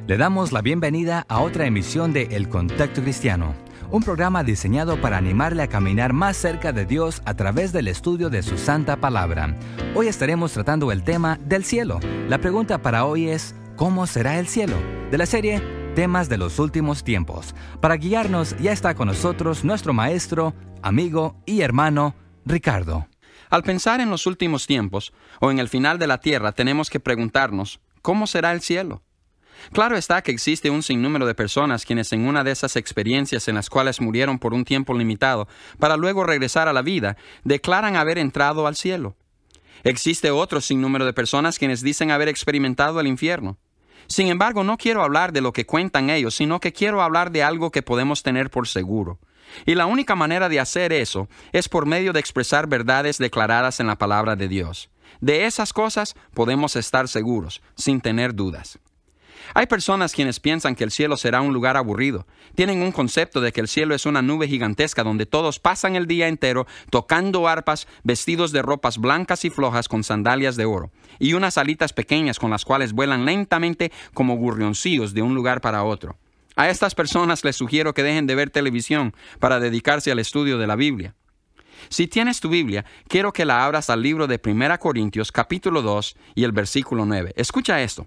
Le damos la bienvenida a otra emisión de El Contacto Cristiano, un programa diseñado para animarle a caminar más cerca de Dios a través del estudio de su santa palabra. Hoy estaremos tratando el tema del cielo. La pregunta para hoy es, ¿cómo será el cielo? De la serie Temas de los Últimos Tiempos. Para guiarnos ya está con nosotros nuestro maestro, amigo y hermano, Ricardo. Al pensar en los últimos tiempos, o en el final de la tierra, tenemos que preguntarnos, ¿cómo será el cielo? Claro está que existe un sinnúmero de personas quienes en una de esas experiencias en las cuales murieron por un tiempo limitado, para luego regresar a la vida, declaran haber entrado al cielo. Existe otro sinnúmero de personas quienes dicen haber experimentado el infierno. Sin embargo, no quiero hablar de lo que cuentan ellos, sino que quiero hablar de algo que podemos tener por seguro. Y la única manera de hacer eso es por medio de expresar verdades declaradas en la palabra de Dios. De esas cosas podemos estar seguros, sin tener dudas. Hay personas quienes piensan que el cielo será un lugar aburrido. Tienen un concepto de que el cielo es una nube gigantesca donde todos pasan el día entero tocando arpas, vestidos de ropas blancas y flojas con sandalias de oro, y unas alitas pequeñas con las cuales vuelan lentamente como gorrioncillos de un lugar para otro. A estas personas les sugiero que dejen de ver televisión para dedicarse al estudio de la Biblia. Si tienes tu Biblia, quiero que la abras al libro de 1 Corintios capítulo 2 y el versículo 9. Escucha esto.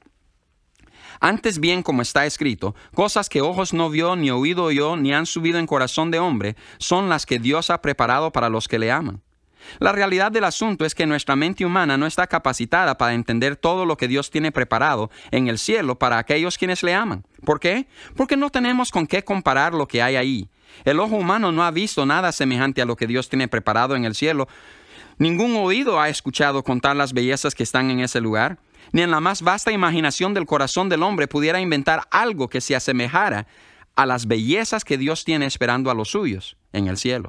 Antes bien, como está escrito, cosas que ojos no vio, ni oído oyó, ni han subido en corazón de hombre, son las que Dios ha preparado para los que le aman. La realidad del asunto es que nuestra mente humana no está capacitada para entender todo lo que Dios tiene preparado en el cielo para aquellos quienes le aman. ¿Por qué? Porque no tenemos con qué comparar lo que hay ahí. El ojo humano no ha visto nada semejante a lo que Dios tiene preparado en el cielo. Ningún oído ha escuchado contar las bellezas que están en ese lugar. Ni en la más vasta imaginación del corazón del hombre pudiera inventar algo que se asemejara a las bellezas que Dios tiene esperando a los suyos en el cielo.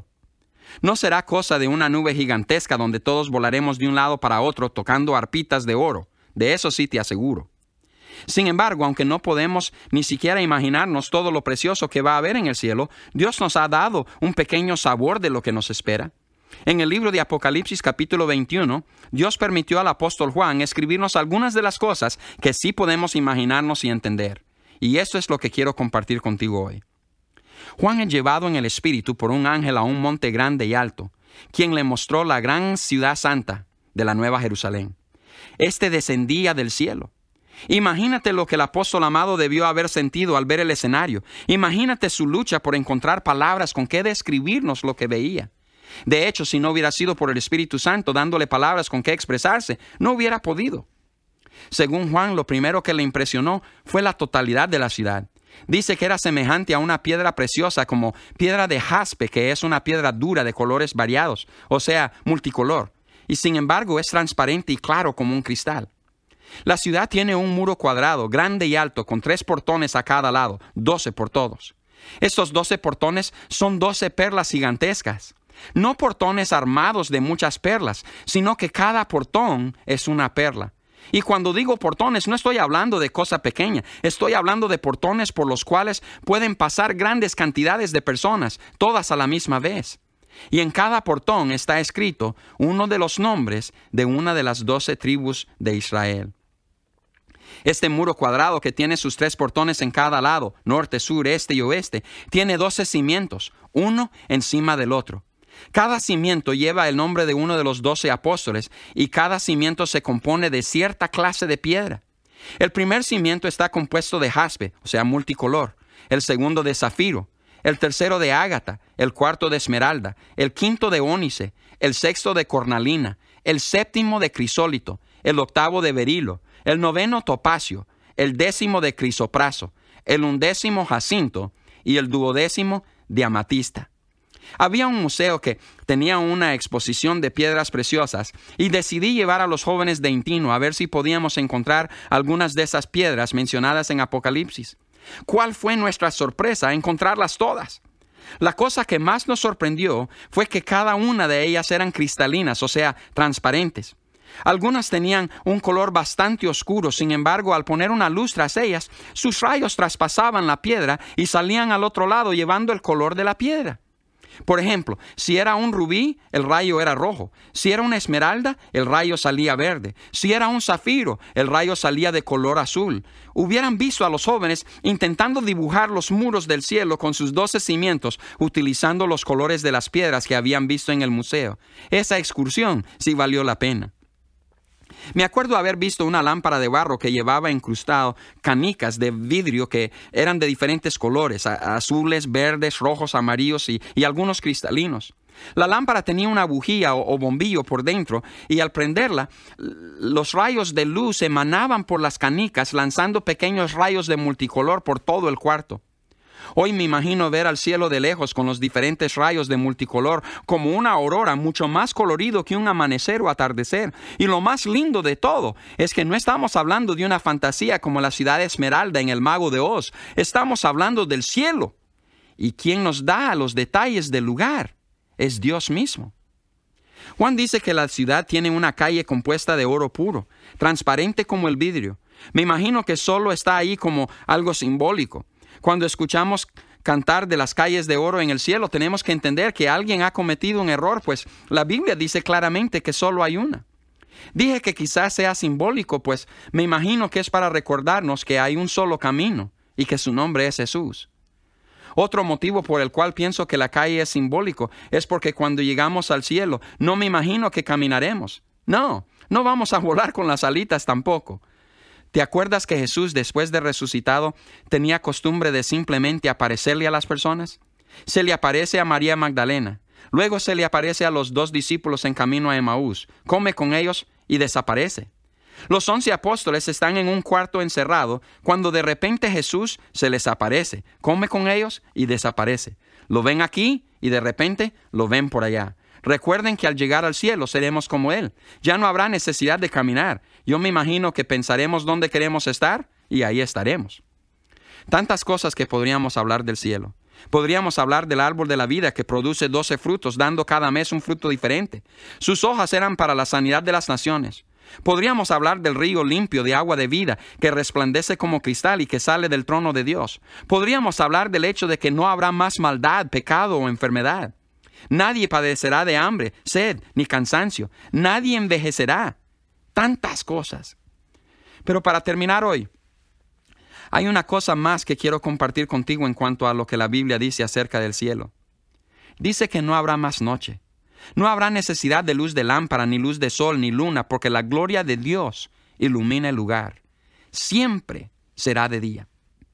No será cosa de una nube gigantesca donde todos volaremos de un lado para otro tocando arpitas de oro. De eso sí te aseguro. Sin embargo, aunque no podemos ni siquiera imaginarnos todo lo precioso que va a haber en el cielo, Dios nos ha dado un pequeño sabor de lo que nos espera. En el libro de Apocalipsis capítulo 21, Dios permitió al apóstol Juan escribirnos algunas de las cosas que sí podemos imaginarnos y entender. Y esto es lo que quiero compartir contigo hoy. Juan es llevado en el Espíritu por un ángel a un monte grande y alto, quien le mostró la gran ciudad santa de la Nueva Jerusalén. Este descendía del cielo. Imagínate lo que el apóstol amado debió haber sentido al ver el escenario. Imagínate su lucha por encontrar palabras con que describirnos lo que veía. De hecho, si no hubiera sido por el Espíritu Santo dándole palabras con que expresarse, no hubiera podido. Según Juan, lo primero que le impresionó fue la totalidad de la ciudad. Dice que era semejante a una piedra preciosa como piedra de jaspe, que es una piedra dura de colores variados, o sea, multicolor, y sin embargo es transparente y claro como un cristal. La ciudad tiene un muro cuadrado, grande y alto, con 3 portones a cada lado, 12 por todos. Estos 12 portones son 12 perlas gigantescas. No portones armados de muchas perlas, sino que cada portón es una perla. Y cuando digo portones, no estoy hablando de cosa pequeña, estoy hablando de portones por los cuales pueden pasar grandes cantidades de personas, todas a la misma vez. Y en cada portón está escrito uno de los nombres de una de las 12 tribus de Israel. Este muro cuadrado que tiene sus 3 portones en cada lado, norte, sur, este y oeste, tiene 12 cimientos, uno encima del otro. Cada cimiento lleva el nombre de uno de los 12 apóstoles y cada cimiento se compone de cierta clase de piedra. El primer cimiento está compuesto de jaspe, o sea, multicolor, el segundo de zafiro, el tercero de ágata, el cuarto de esmeralda, el quinto de ónice, el sexto de cornalina, el séptimo de crisólito, el octavo de berilo, el noveno topacio, el 10º de crisopraso, el 11º jacinto y el 12º de amatista. Había un museo que tenía una exposición de piedras preciosas y decidí llevar a los jóvenes de Intino a ver si podíamos encontrar algunas de esas piedras mencionadas en Apocalipsis. ¿Cuál fue nuestra sorpresa encontrarlas todas? La cosa que más nos sorprendió fue que cada una de ellas eran cristalinas, o sea, transparentes. Algunas tenían un color bastante oscuro, sin embargo, al poner una luz tras ellas, sus rayos traspasaban la piedra y salían al otro lado llevando el color de la piedra. Por ejemplo, si era un rubí, el rayo era rojo. Si era una esmeralda, el rayo salía verde. Si era un zafiro, el rayo salía de color azul. Hubieran visto a los jóvenes intentando dibujar los muros del cielo con sus 12 cimientos, utilizando los colores de las piedras que habían visto en el museo. Esa excursión sí valió la pena. Me acuerdo haber visto una lámpara de barro que llevaba incrustado canicas de vidrio que eran de diferentes colores, azules, verdes, rojos, amarillos y algunos cristalinos. La lámpara tenía una bujía o bombillo por dentro y al prenderla, los rayos de luz emanaban por las canicas lanzando pequeños rayos de multicolor por todo el cuarto. Hoy me imagino ver al cielo de lejos con los diferentes rayos de multicolor como una aurora mucho más colorido que un amanecer o atardecer. Y lo más lindo de todo es que no estamos hablando de una fantasía como la ciudad Esmeralda en El Mago de Oz. Estamos hablando del cielo. Y quien nos da los detalles del lugar es Dios mismo. Juan dice que la ciudad tiene una calle compuesta de oro puro, transparente como el vidrio. Me imagino que solo está ahí como algo simbólico. Cuando escuchamos cantar de las calles de oro en el cielo, tenemos que entender que alguien ha cometido un error, pues la Biblia dice claramente que solo hay una. Dije que quizás sea simbólico, pues me imagino que es para recordarnos que hay un solo camino y que su nombre es Jesús. Otro motivo por el cual pienso que la calle es simbólico es porque cuando llegamos al cielo, no me imagino que caminaremos. No vamos a volar con las alitas tampoco. ¿Te acuerdas que Jesús, después de resucitado, tenía costumbre de simplemente aparecerle a las personas? Se le aparece a María Magdalena. Luego se le aparece a los 2 discípulos en camino a Emaús. Come con ellos y desaparece. Los 11 apóstoles están en un cuarto encerrado cuando de repente Jesús se les aparece. Come con ellos y desaparece. Lo ven aquí y de repente lo ven por allá. Recuerden que al llegar al cielo seremos como Él. Ya no habrá necesidad de caminar. Yo me imagino que pensaremos dónde queremos estar y ahí estaremos. Tantas cosas que podríamos hablar del cielo. Podríamos hablar del árbol de la vida que produce 12 frutos, dando cada mes un fruto diferente. Sus hojas eran para la sanidad de las naciones. Podríamos hablar del río limpio de agua de vida que resplandece como cristal y que sale del trono de Dios. Podríamos hablar del hecho de que no habrá más maldad, pecado o enfermedad. Nadie padecerá de hambre, sed ni cansancio. Nadie envejecerá. Tantas cosas. Pero para terminar hoy, hay una cosa más que quiero compartir contigo en cuanto a lo que la Biblia dice acerca del cielo. Dice que no habrá más noche. No habrá necesidad de luz de lámpara, ni luz de sol, ni luna, porque la gloria de Dios ilumina el lugar. Siempre será de día.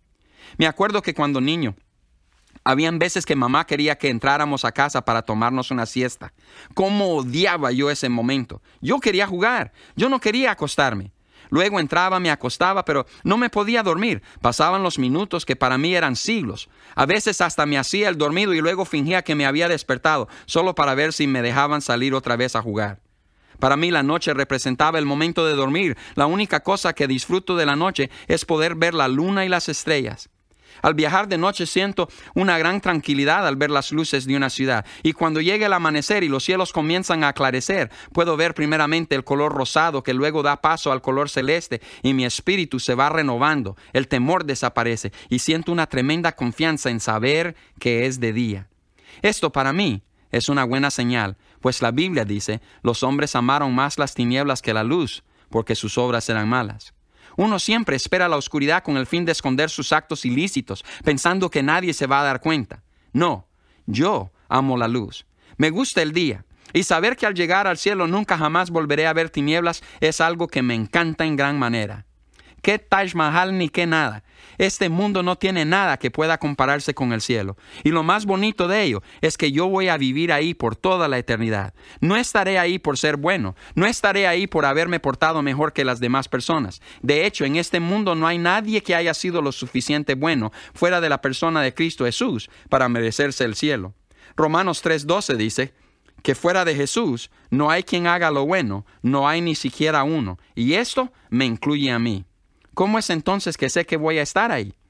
Me acuerdo que cuando niño, habían veces que mamá quería que entráramos a casa para tomarnos una siesta. ¿Cómo odiaba yo ese momento? Yo quería jugar, yo no quería acostarme. Luego entraba, me acostaba, pero no me podía dormir. Pasaban los minutos que para mí eran siglos. A veces hasta me hacía el dormido y luego fingía que me había despertado, solo para ver si me dejaban salir otra vez a jugar. Para mí la noche representaba el momento de dormir. La única cosa que disfruto de la noche es poder ver la luna y las estrellas. Al viajar de noche siento una gran tranquilidad al ver las luces de una ciudad. Y cuando llega el amanecer y los cielos comienzan a aclarecer, puedo ver primeramente el color rosado que luego da paso al color celeste y mi espíritu se va renovando. El temor desaparece y siento una tremenda confianza en saber que es de día. Esto para mí es una buena señal, pues la Biblia dice, los hombres amaron más las tinieblas que la luz, porque sus obras eran malas. Uno siempre espera la oscuridad con el fin de esconder sus actos ilícitos, pensando que nadie se va a dar cuenta. No, yo amo la luz. Me gusta el día. Y saber que al llegar al cielo nunca jamás volveré a ver tinieblas es algo que me encanta en gran manera. ¿Qué Taj Mahal ni qué nada? Este mundo no tiene nada que pueda compararse con el cielo. Y lo más bonito de ello es que yo voy a vivir ahí por toda la eternidad. No estaré ahí por ser bueno. No estaré ahí por haberme portado mejor que las demás personas. De hecho, en este mundo no hay nadie que haya sido lo suficiente bueno fuera de la persona de Cristo Jesús para merecerse el cielo. Romanos 3:12 dice que fuera de Jesús no hay quien haga lo bueno, no hay ni siquiera uno. Y esto me incluye a mí. ¿Cómo es entonces que sé que voy a estar ahí?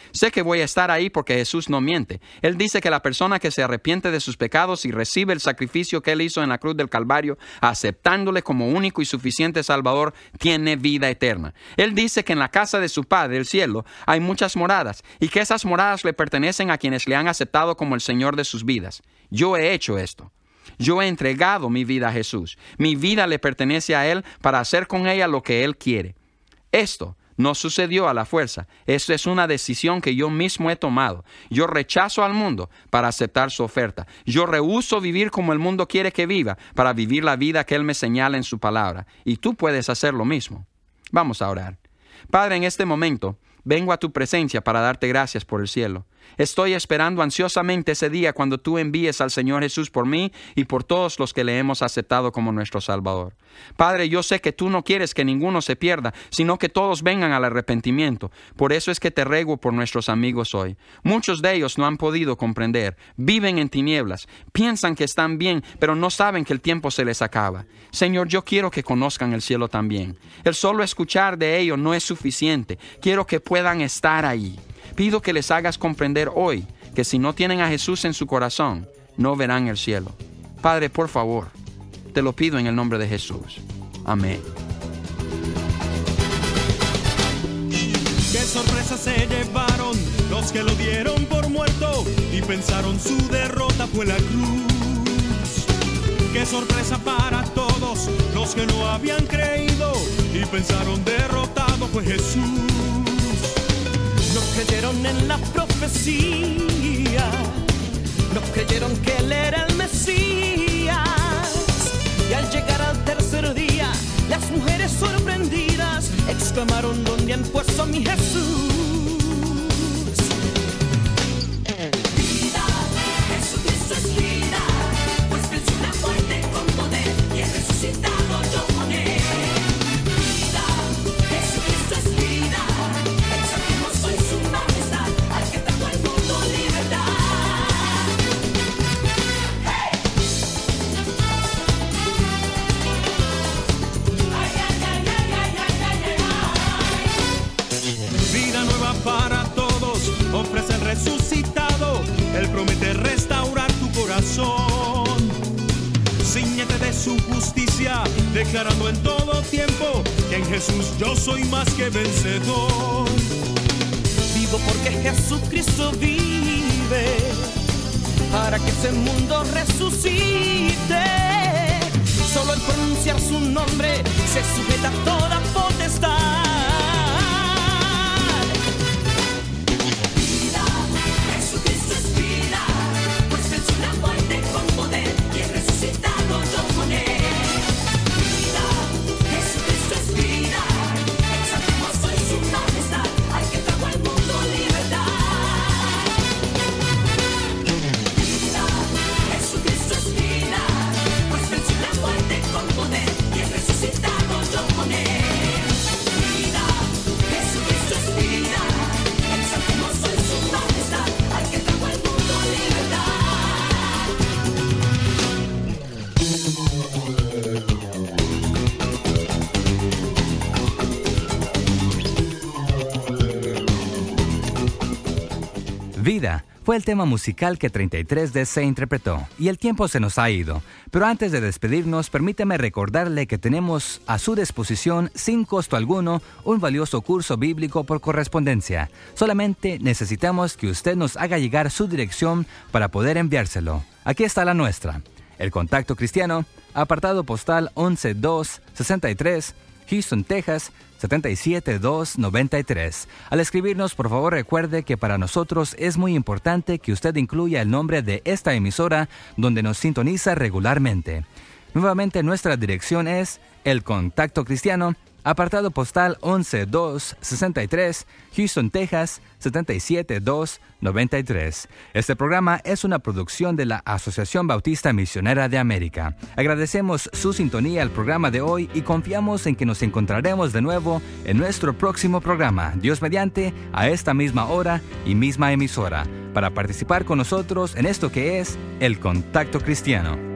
Sé que voy a estar ahí porque Jesús no miente. Él dice que la persona que se arrepiente de sus pecados y recibe el sacrificio que Él hizo en la cruz del Calvario, aceptándole como único y suficiente Salvador, tiene vida eterna. Él dice que en la casa de su Padre, el cielo, hay muchas moradas y que esas moradas le pertenecen a quienes le han aceptado como el Señor de sus vidas. Yo he hecho esto. Yo he entregado mi vida a Jesús. Mi vida le pertenece a Él para hacer con ella lo que Él quiere. Esto no sucedió a la fuerza. Esto es una decisión que yo mismo he tomado. Yo rechazo al mundo para aceptar su oferta. Yo rehúso vivir como el mundo quiere que viva para vivir la vida que Él me señala en su palabra. Y tú puedes hacer lo mismo. Vamos a orar. Padre, en este momento, vengo a tu presencia para darte gracias por el cielo. Estoy esperando ansiosamente ese día cuando tú envíes al Señor Jesús por mí y por todos los que le hemos aceptado como nuestro Salvador. Padre, yo sé que tú no quieres que ninguno se pierda, sino que todos vengan al arrepentimiento. Por eso es que te ruego por nuestros amigos hoy. Muchos de ellos no han podido comprender, viven en tinieblas, piensan que están bien, pero no saben que el tiempo se les acaba. Señor, yo quiero que conozcan el cielo también. El solo escuchar de ello no es suficiente. Quiero que puedan estar ahí. Pido que les hagas comprender hoy que si no tienen a Jesús en su corazón, no verán el cielo. Padre, por favor, te lo pido en el nombre de Jesús. Amén. Qué sorpresa se llevaron los que lo dieron por muerto y pensaron su derrota fue la cruz. Qué sorpresa para todos los que no habían creído y pensaron derrotado fue Jesús. No creyeron en la profecía, no creyeron que Él era el Mesías. Y al llegar al tercer día, las mujeres sorprendidas exclamaron: ¿dónde han puesto a mi Jesús? Vida, Jesucristo es vida, pues venció la muerte con poder y he resucitado yo con Él. Vida, Jesucristo es vida, exaltemos hoy su majestad, al que trajo al mundo libertad. ¡Hey! Ay, ay, ay, ay, ay, ay, ay, ay. Vida nueva para todos, ofrece el resucitado, Él promete restaurar tu corazón. Cíñete de su justicia, declarando en todo tiempo que en Jesús yo soy más que vencedor. Vivo porque Jesucristo vive, para que ese mundo resucite. Solo al pronunciar su nombre se sujeta toda potestad. Vida, Jesucristo es vida, pues venció la muerte con poder y he resucitado yo con Él. Vida, Jesucristo es vida, exaltemos hoy su majestad, al que trajo al mundo libertad. Vida, Jesucristo es vida, pues venció la muerte con poder y he resucitado yo con Él. Vida, Jesucristo es vida, exaltemos hoy su majestad, al que trajo al mundo libertad. Vida fue el tema musical que 33DC interpretó, y el tiempo se nos ha ido. Pero antes de despedirnos, permíteme recordarle que tenemos a su disposición, sin costo alguno, un valioso curso bíblico por correspondencia. Solamente necesitamos que usted nos haga llegar su dirección para poder enviárselo. Aquí está la nuestra. El Contacto Cristiano, apartado postal 11263, Houston, Texas, 77293. Al escribirnos, por favor, recuerde que para nosotros es muy importante que usted incluya el nombre de esta emisora donde nos sintoniza regularmente. Nuevamente, nuestra dirección es El Contacto Cristiano, apartado postal 11263, Houston, Texas, 77293. Este programa es una producción de la Asociación Bautista Misionera de América. Agradecemos su sintonía al programa de hoy y confiamos en que nos encontraremos de nuevo en nuestro próximo programa, Dios mediante, a esta misma hora y misma emisora, para participar con nosotros en esto que es El Contacto Cristiano.